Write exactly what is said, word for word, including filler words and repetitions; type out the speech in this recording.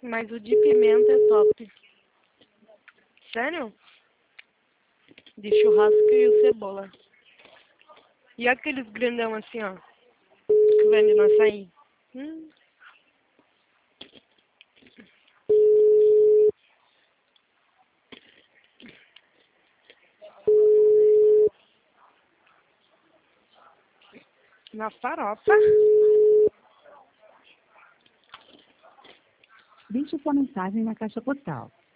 Mas o de pimenta é top. Sério? De churrasco e o cebola. E aqueles grandão assim, ó. Que vende no açaí. Hum. Na farofa. Deixe sua mensagem na caixa postal.